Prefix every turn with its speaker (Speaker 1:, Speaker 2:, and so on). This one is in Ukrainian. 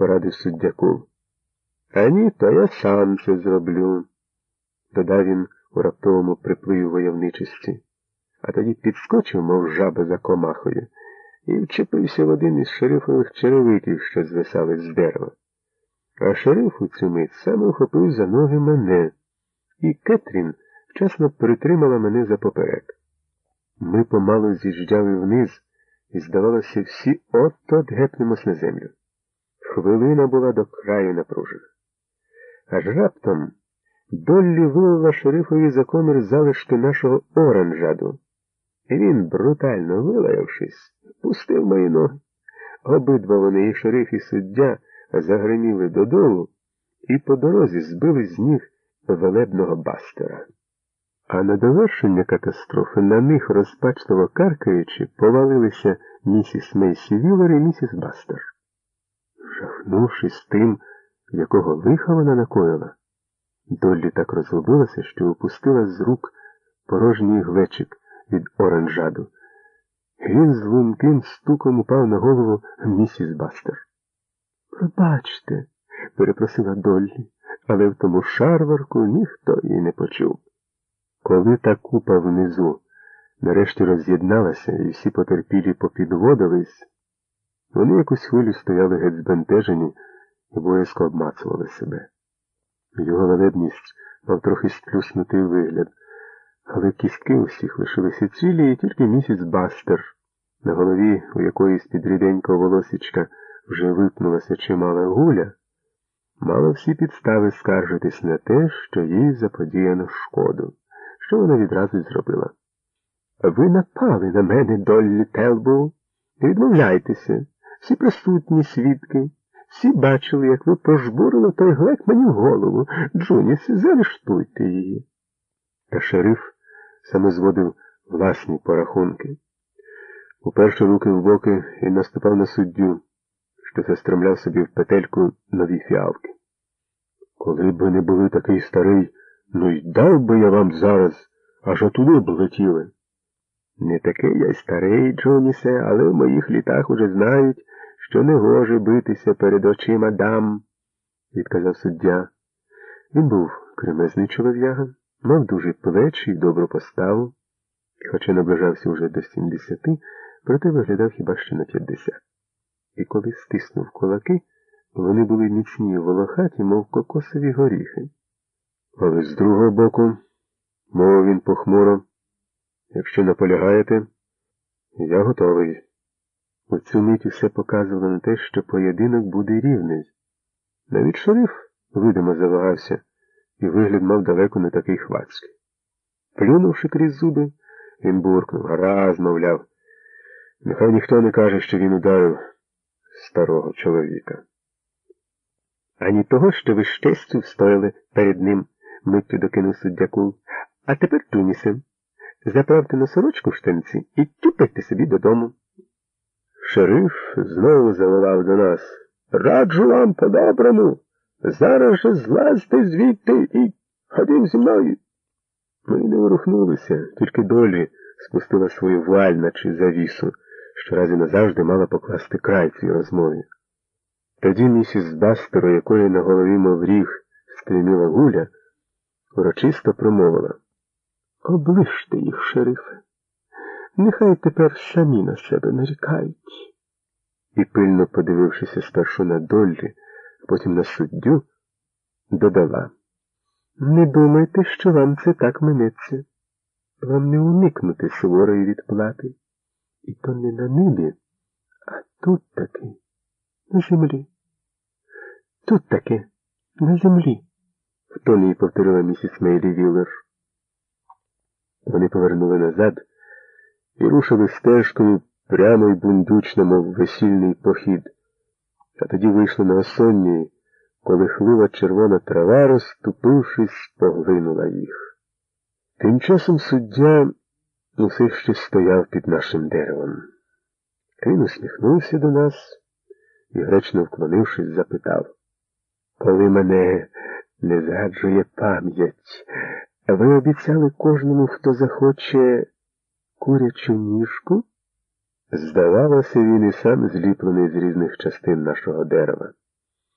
Speaker 1: порадив суддя Кул. А ні, то я сам це зроблю, додав він у раптовому припливі войовничості, а тоді підскочив, мов жаба за комахою, і вчепився в один із шерифових черевиків, що звисали з дерева. А шериф у цю мить саме ухопив за ноги мене, і Кетрін вчасно притримала мене за поперек. Ми помалу з'їжджали вниз, і, здавалося, всі от-от гепнемось на землю. Хвилина була до краю напружена. Аж раптом Доллі вилила шерифові за комір залишки нашого оранжаду, і він, брутально вилаявшись, пустив мої ноги. Обидва вони, і шериф, і суддя, загриміли додолу і по дорозі збили з ніг велебного Бастера. А на довершення катастрофи на них, розпачливо каркаючи, повалилися місіс Мейсі Віллер і місіс Бастер. Жахнувшись тим, якого лиха вона накоїла, Доллі так розгубилася, що опустила з рук порожній глечик від оранжаду. Він з лунким стуком упав на голову місіс Бастер. «Пробачте», – перепросила Доллі, але в тому шарварку ніхто її не почув. Коли та купа внизу нарешті роз'єдналася і всі потерпілі попідводились, вони якусь хвилю стояли геть збентежені і боязко обмацували себе. Його велебність мав трохи сплюснутий вигляд, але кістки усіх лишилися цілі, і тільки місіс Бастер, на голові у якої з-під ріденького волосічка вже випнулася чимала гуля, мала всі підстави скаржитись на те, що їй заподіяно шкоду, що вона відразу й зробила. «Ви напали на мене, Доллі Телбоу, і відмовляйтеся. Всі присутні свідки, всі бачили, як ви пожбурили той глек мені в голову. Джунісе, заарештуйте її». Та шериф саме зводив власні порахунки. Уперши руки в боки і наступав на суддю, що застромляв собі в петельку нові фіалки. «Коли б ви не були такий старий, ну й дав би я вам зараз, аж отуди б летіли». «Не такий я й старий, Джунісе, але в моїх літах уже знають, що не гоже битися перед очима дам», – відказав суддя. Він був кремезний чолов'яга, мав дуже плечі й добру поставу, і хоча наближався уже до 70, проте виглядав хіба що на 50. І коли стиснув кулаки, вони були міцні й волохаті, мов кокосові горіхи. «Але з другого боку, – мовив він похмуро, – якщо наполягаєте, я готовий». У цю мить усе показувало на те, що поєдинок буде рівний. Навіть шериф видимо завагався, і вигляд мав далеко не такий хвацький. Плюнувши крізь зуби, він буркнув: «Гаразд, мовляв, нехай ніхто не каже, що він ударив старого чоловіка». «Ані того, що ви з честю встояли перед ним», – миттю докинув суддя Кул. «А тепер, Джунісе, заправте на сорочку в штанці і тюпайте собі додому». Шериф знову заволав до нас: «Раджу вам по-доброму, зараз же злазьте звідти і ходім зі мною». Ми не ворухнулися, тільки Доллі спустила свою вуаль, наче завісу, що раз і назавжди мала покласти край цій розмові. Тоді місіс Бастер, у якої на голові мов ріг стриміла гуля, урочисто промовила: «Оближте їх, шерифе. Нехай тепер самі на себе нарікають». І, пильно подивившися спершу на Доллі, а потім на суддю, додала: «Не думайте, що вам це так минеться. Вам не уникнути суворої відплати. І то не на небі, а тут таки, на землі. Тут таки, на землі», – в тоні повторила місіс Мейлі Віллер. Вони повернули назад і рушили стежкою прямо й бундучно, мов весільний похід. А тоді вийшли на осонні, коли хлива червона трава, розступившись, поглинула їх. Тим часом суддя усе ще стояв під нашим деревом. Він усміхнувся до нас і, гречно вклонившись, запитав: «Коли мене не зраджує пам'ять, ви обіцяли кожному, хто захоче, курячу ніжку?» Здавалося, він і сам зліплений з різних частин нашого дерева.